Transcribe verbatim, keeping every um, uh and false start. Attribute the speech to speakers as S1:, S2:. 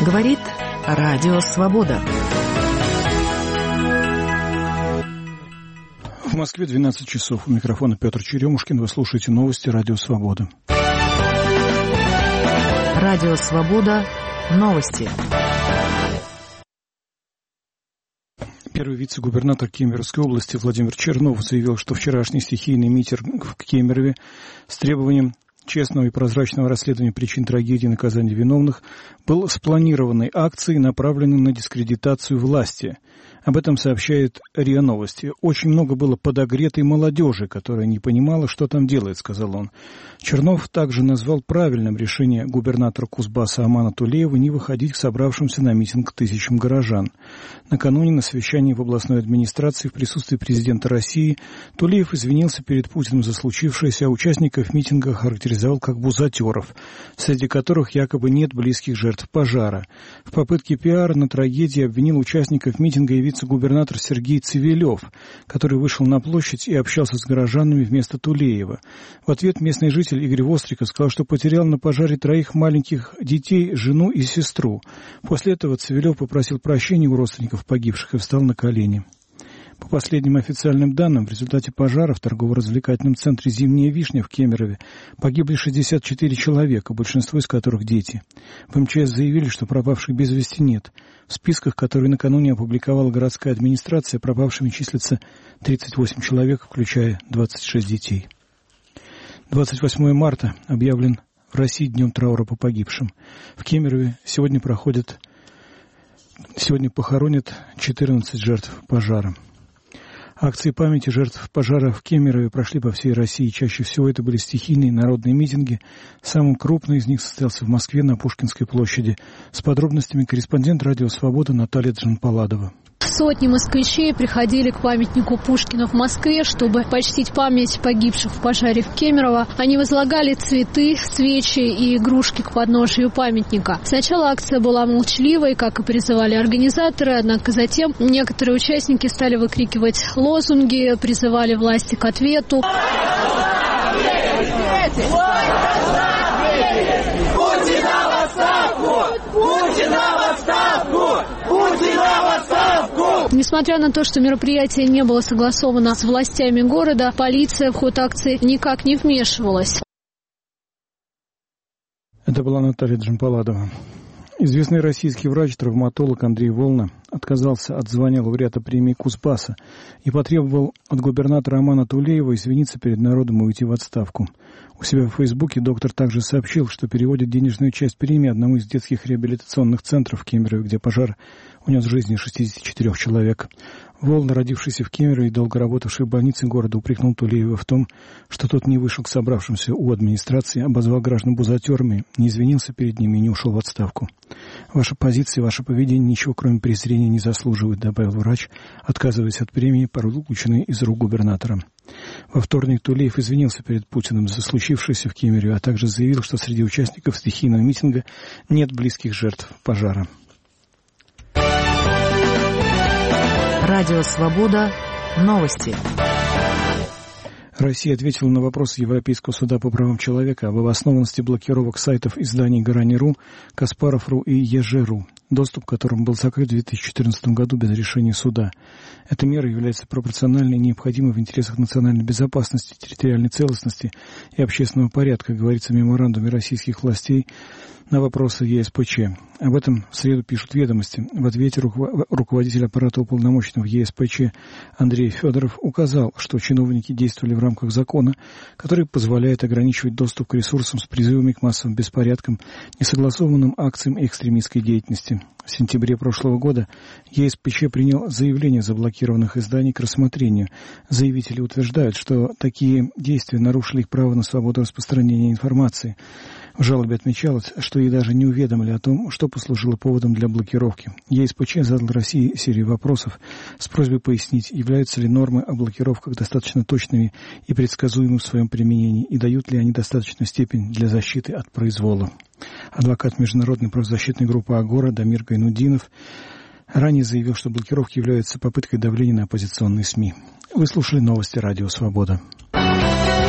S1: Говорит Радио Свобода.
S2: В Москве двенадцать часов. У микрофона Петр Черемушкин. Вы слушаете новости Радио Свобода.
S1: Радио Свобода. Новости.
S2: Первый вице-губернатор Кемеровской области Владимир Чернов заявил, что вчерашний стихийный митинг в Кемерове с требованием честного и прозрачного расследования причин трагедии и наказания виновных был спланированной акцией, направленной на дискредитацию власти. Об этом сообщает РИА Новости. «Очень много было подогретой молодежи, которая не понимала, что там делает», — сказал он. Чернов также назвал правильным решение губернатора Кузбасса Амана Тулеева не выходить к собравшимся на митинг тысячам горожан. Накануне на совещании в областной администрации в присутствии президента России Тулеев извинился перед Путиным за случившееся, а участников митинга характеризовал как бузатеров, среди которых якобы нет близких жертв пожара. В попытке пиара на трагедии обвинил участников митинга и вице-губернатор Сергей Цивилев, который вышел на площадь и общался с горожанами вместо Тулеева. В ответ местный житель Игорь Востриков сказал, что потерял на пожаре троих маленьких детей, жену и сестру. После этого Цивилев попросил прощения у родственников погибших и встал на колени. По последним официальным данным, в результате пожара в торгово-развлекательном центре «Зимняя вишня» в Кемерове погибли шестьдесят четыре человека, большинство из которых дети. В эм че эс заявили, что пропавших без вести нет. В списках, которые накануне опубликовала городская администрация, пропавшими числятся тридцать восемь человек, включая двадцать шесть детей. двадцать восьмого марта объявлен в России днем траура по погибшим. В Кемерове сегодня проходят, сегодня похоронят четырнадцать жертв пожара. Акции памяти жертв пожара в Кемерове прошли по всей России. Чаще всего это были стихийные народные митинги. Самый крупный из них состоялся в Москве на Пушкинской площади. С подробностями корреспондент Радио Свобода Наталья Джанпаладова.
S3: Сотни москвичей приходили к памятнику Пушкина в Москве, чтобы почтить память погибших в пожаре в Кемерово. Они возлагали цветы, свечи и игрушки к подножию памятника. Сначала акция была молчаливой, как и призывали организаторы, однако затем некоторые участники стали выкрикивать лозунги, призывали власти к ответу.
S4: Путина в отставку! Путина в отставку! Путина в отставку!
S3: Несмотря на то, что мероприятие не было согласовано с властями города, полиция в ход акции никак не вмешивалась.
S2: Это была Наталья Джанпаладова. Известный российский врач-травматолог Андрей Волна отказался от звания лауреата премии Кузбасса и потребовал от губернатора Амана Тулеева извиниться перед народом и уйти в отставку. У себя в Фейсбуке доктор также сообщил, что переводит денежную часть премии одному из детских реабилитационных центров в Кемерове, где пожар унес жизни шестьдесят четыре человек. Волна, родившийся в Кемерове и долго работавший в больнице города, упрекнул Тулеева в том, что тот не вышел к собравшимся у администрации, обозвал граждан бузатерами, не извинился перед ними и не ушел в отставку. «Ваша позиция и ваше поведение ничего, кроме презрения, не заслуживают», — добавил врач, отказываясь от премии, полученной из рук губернатора. Во вторник Тулеев извинился перед Путиным за случившееся в Кемерове, а также заявил, что среди участников стихийного митинга нет близких жертв пожара.
S1: Радио Свобода. Новости.
S2: Россия ответила на вопрос Европейского суда по правам человека об обоснованности блокировок сайтов изданий Грани.ру, Каспаров.ру и Еже.ру, доступ к которым был закрыт в две тысячи четырнадцатом году без решения суда. Эта мера является пропорциональной и необходимой в интересах национальной безопасности, территориальной целостности и общественного порядка, говорится в меморандуме российских властей на вопросы е эс пэ че. Об этом в среду пишут «Ведомости». В ответе руковод... руководитель аппарата уполномоченного е эс пэ че Андрей Федоров указал, что чиновники действовали в рамках закона, который позволяет ограничивать доступ к ресурсам с призывами к массовым беспорядкам, несогласованным акциям и экстремистской деятельности. В сентябре прошлого года е эс пэ че принял заявление заблокированных изданий к рассмотрению. Заявители утверждают, что такие действия нарушили их право на свободу распространения информации. В жалобе отмечалось, что и даже не уведомили о том, что послужило поводом для блокировки. е эс пэ че задал России серию вопросов с просьбой пояснить, являются ли нормы о блокировках достаточно точными и предсказуемыми в своем применении, и дают ли они достаточную степень для защиты от произвола. Адвокат международной правозащитной группы «Агора» Дамир Гайнуддинов ранее заявил, что блокировки являются попыткой давления на оппозиционные СМИ. Вы слушали новости Радио Свобода.